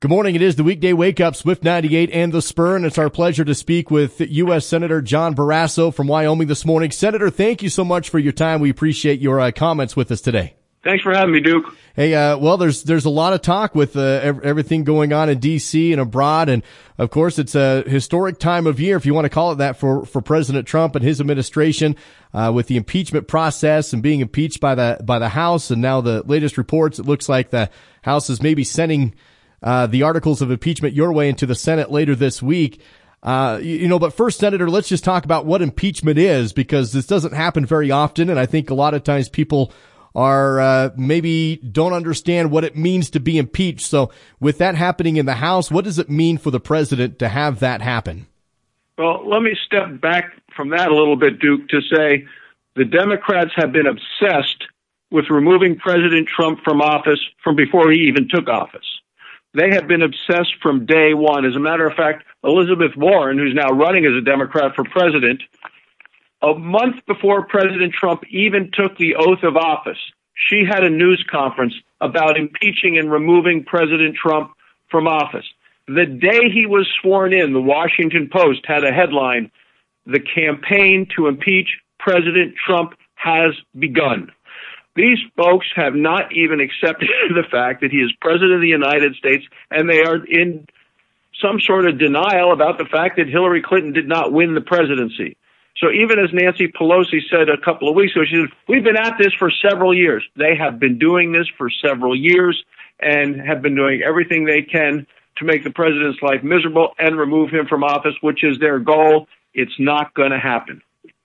Good morning. It is the weekday wake-up, Swift 98 and The Spur, and it's our pleasure to speak with U.S. Senator John Barrasso from Wyoming this morning. Senator, thank you so much for your time. We appreciate your comments with us today. Thanks for having me, Duke. Hey, well, there's a lot of talk with everything going on in D.C. and abroad, and of course, it's a historic time of year, if you want to call it that, for President Trump and his administration, with the impeachment process and being impeached by the House, and now the latest reports, it looks like the House is maybe sending the articles of impeachment your way into the Senate later this week. But first, Senator, let's just talk about what impeachment is, because this doesn't happen very often, and I think a lot of times people are maybe don't understand what it means to be impeached. So with that happening in the House, what does it mean for the president to have that happen? Well, let me step back from that a little bit, Duke, to say the Democrats have been obsessed with removing President Trump from office from before he even took office. They have been obsessed from day one. As a matter of fact, Elizabeth Warren, who's now running as a Democrat for president, a month before President Trump even took the oath of office, she had a news conference about impeaching and removing President Trump from office. The day he was sworn in, the Washington Post had a headline, "The campaign to impeach President Trump has begun." These folks have not even accepted the fact that he is president of the United States, and they are in some sort of denial about the fact that Hillary Clinton did not win the presidency. So even as Nancy Pelosi said a couple of weeks ago, she said, we've been at this for several years. They have been doing this for several years and have been doing everything they can to make the president's life miserable and remove him from office, which is their goal. It's not going to happen.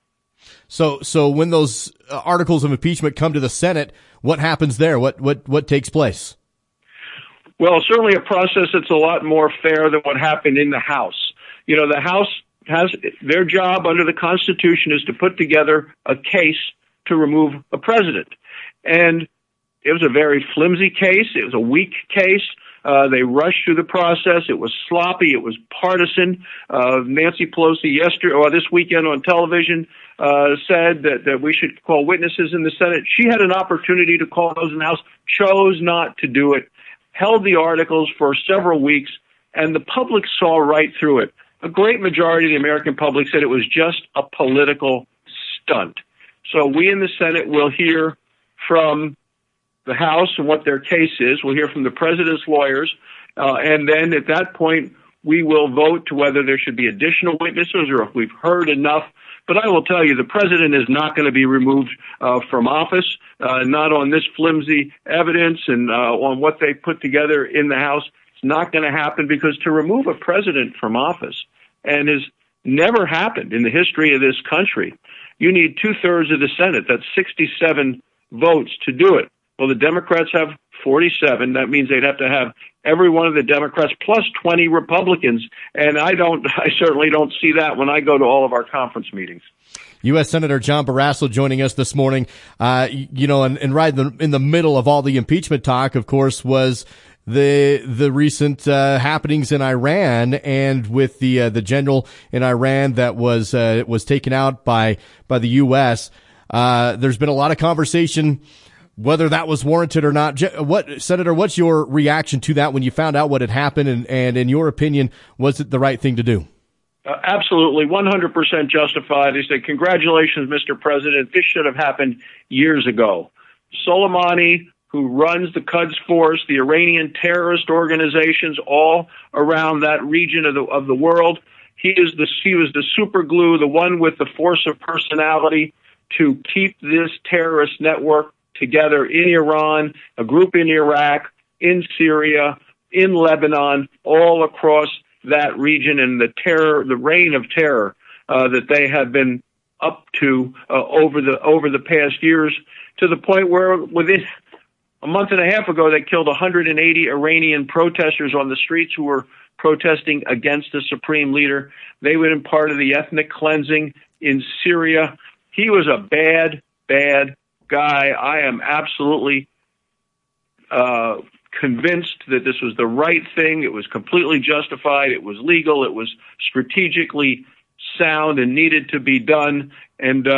So when those articles of impeachment come to the Senate, what happens there? What takes place? Well, certainly a process that's a lot more fair than what happened in the House. You know, the House has their job under the Constitution is to put together a case to remove a president. And it was a very flimsy case. It was a weak case. They rushed through the process. It was sloppy. It was partisan. Nancy Pelosi this weekend on television said that we should call witnesses in the Senate. She had an opportunity to call those in the House, chose not to do it, held the articles for several weeks, and the public saw right through it. A great majority of the American public said it was just a political stunt. So we in the Senate will hear from the House and what their case is. We'll hear from the president's lawyers. And then at that point, we will vote to whether there should be additional witnesses or if we've heard enough. But I will tell you, the president is not going to be removed from office, not on this flimsy evidence and on what they put together in the House. It's not going to happen, because to remove a president from office, and has never happened in the history of this country, you need 2/3 of the Senate. That's 67 votes to do it. Well, the Democrats have 47. That means they'd have to have every one of the Democrats plus 20 Republicans. And I certainly don't see that when I go to all of our conference meetings. U.S. Senator John Barrasso joining us this morning. And right in the middle of all the impeachment talk, of course, was the recent happenings in Iran, and with the general in Iran that was taken out by the U.S. There's been a lot of conversation whether that was warranted or not. Senator, what's your reaction to that when you found out what had happened, and in your opinion, was it the right thing to do? Absolutely, 100% justified. They say, congratulations, Mr. President. This should have happened years ago. Soleimani, who runs the Quds Force, the Iranian terrorist organizations all around that region of the world, he was the super glue, the one with the force of personality to keep this terrorist network together in Iran, a group in Iraq, in Syria, in Lebanon, all across that region, and the reign of terror that they have been up to over the past years, to the point where within a month and a half ago, they killed 180 Iranian protesters on the streets who were protesting against the supreme leader. They were in part of the ethnic cleansing in Syria. He was a bad, bad guy. I am absolutely convinced that this was the right thing. It was completely justified. It was legal. It was strategically sound and needed to be done. And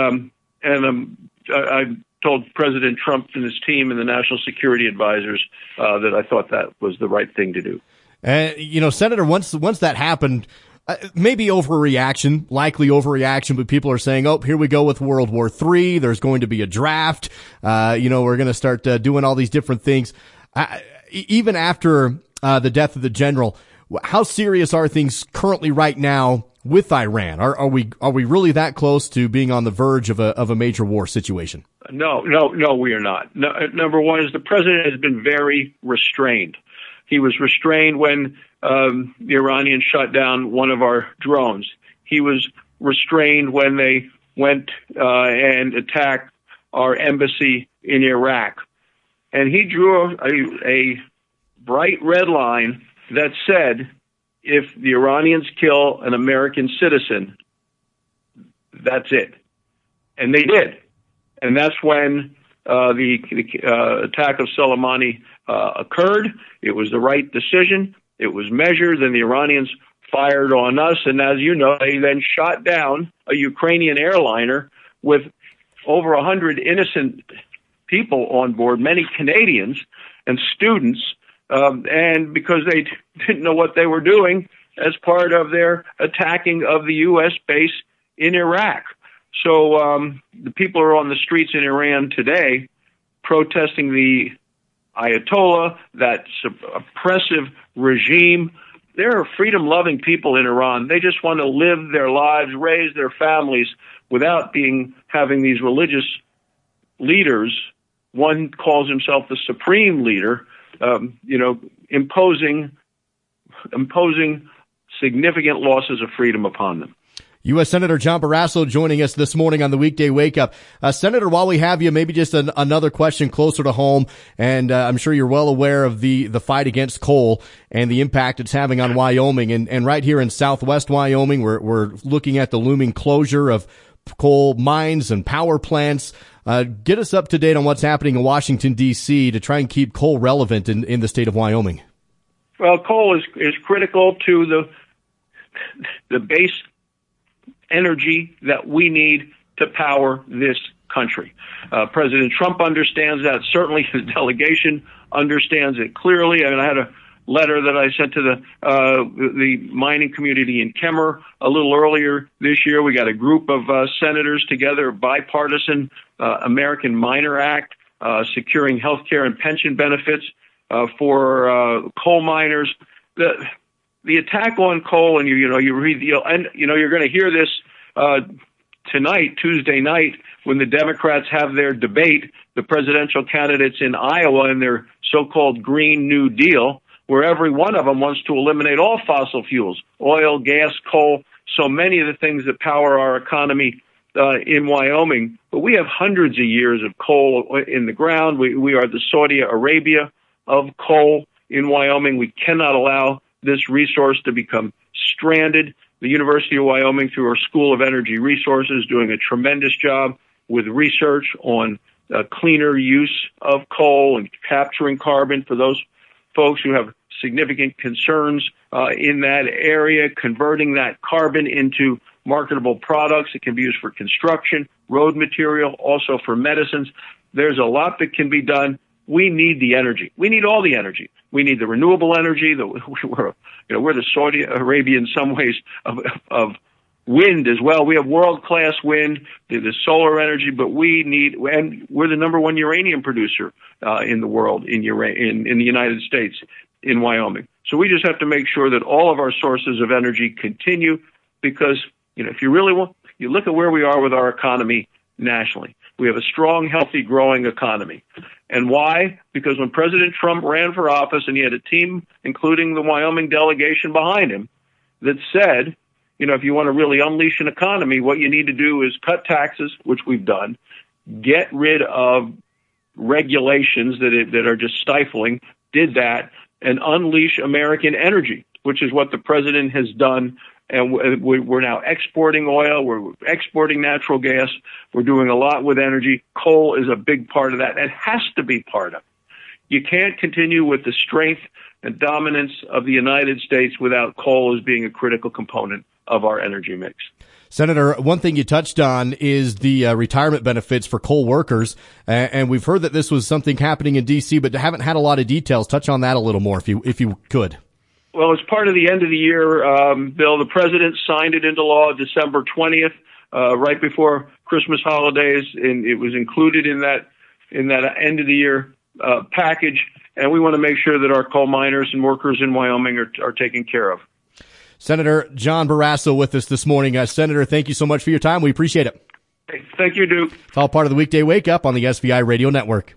I told President Trump and his team and the national security advisors that I thought that was the right thing to do. Senator, once that happened, maybe overreaction, likely overreaction, but people are saying, oh, here we go with World War III. There's going to be a draft. We're going to start doing all these different things. Even after the death of the general, how serious are things currently right now with Iran? Are we really that close to being on the verge of a major war situation? No, we are not. No, number one is the president has been very restrained. He was restrained when the Iranians shut down one of our drones. He was restrained when they went and attacked our embassy in Iraq. And he drew a bright red line that said, if the Iranians kill an American citizen, that's it. And they did. And that's when the attack of Soleimani occurred. It was the right decision. It was measured, and the Iranians fired on us. And as you know, they then shot down a Ukrainian airliner with over 100 innocent people on board, many Canadians and students, and because they didn't know what they were doing as part of their attacking of the U.S. base in Iraq. So the people are on the streets in Iran today protesting the Ayatollah, that oppressive regime. There are freedom-loving people in Iran. They just want to live their lives, raise their families without having these religious leaders. One calls himself the supreme leader, imposing significant losses of freedom upon them. U.S. Senator John Barrasso joining us this morning on the Weekday Wake Up. Senator, while we have you, maybe just another question closer to home, and I'm sure you're well aware of the fight against coal and the impact it's having on Wyoming. And right here in southwest Wyoming, we're looking at the looming closure of coal mines and power plants. Get us up to date on what's happening in Washington, D.C. to try and keep coal relevant in the state of Wyoming. Well, coal is critical to the base energy that we need to power this country. President Trump understands that. Certainly his delegation understands it clearly. I had a letter that I sent to the mining community in Kemmer a little earlier this year. We got a group of senators together, bipartisan American Miner Act, securing health care and pension benefits for coal miners. The attack on coal, and you read you're going to hear this tonight, Tuesday night, when the Democrats have their debate, the presidential candidates in Iowa and their so-called Green New Deal, where every one of them wants to eliminate all fossil fuels, oil, gas, coal, so many of the things that power our economy in Wyoming. But we have hundreds of years of coal in the ground. We are the Saudi Arabia of coal in Wyoming. We cannot allow this resource to become stranded. The University of Wyoming, through our School of Energy Resources, doing a tremendous job with research on cleaner use of coal and capturing carbon for those folks who have significant concerns in that area, converting that carbon into marketable products. It can be used for construction, road material, also for medicines. There's a lot that can be done. We need the energy. We need all the energy. We need the renewable energy. We're the Saudi Arabia in some ways of wind as well. We have world-class wind, the solar energy, but and we're the number one uranium producer in the world, in the United States, in Wyoming. So we just have to make sure that all of our sources of energy continue, because if you really want, you look at where we are with our economy nationally. We have a strong, healthy, growing economy. And why? Because when President Trump ran for office and he had a team, including the Wyoming delegation behind him, that said, if you want to really unleash an economy, what you need to do is cut taxes, which we've done, get rid of regulations that are just stifling, did that, and unleash American energy, which is what the president has done. And we're now exporting oil. We're exporting natural gas. We're doing a lot with energy. Coal is a big part of that. It has to be part of it. You can't continue with the strength and dominance of the United States without coal as being a critical component of our energy mix. Senator, one thing you touched on is the retirement benefits for coal workers. And we've heard that this was something happening in D.C., but haven't had a lot of details. Touch on that a little more if you could. Well, as part of the end of the year bill, the president signed it into law December 20th, right before Christmas holidays, and it was included in that end of the year package. And we want to make sure that our coal miners and workers in Wyoming are taken care of. Senator John Barrasso with us this morning. Senator, thank you so much for your time. We appreciate it. Hey, thank you, Duke. It's all part of the Weekday Wake Up on the SVI Radio Network.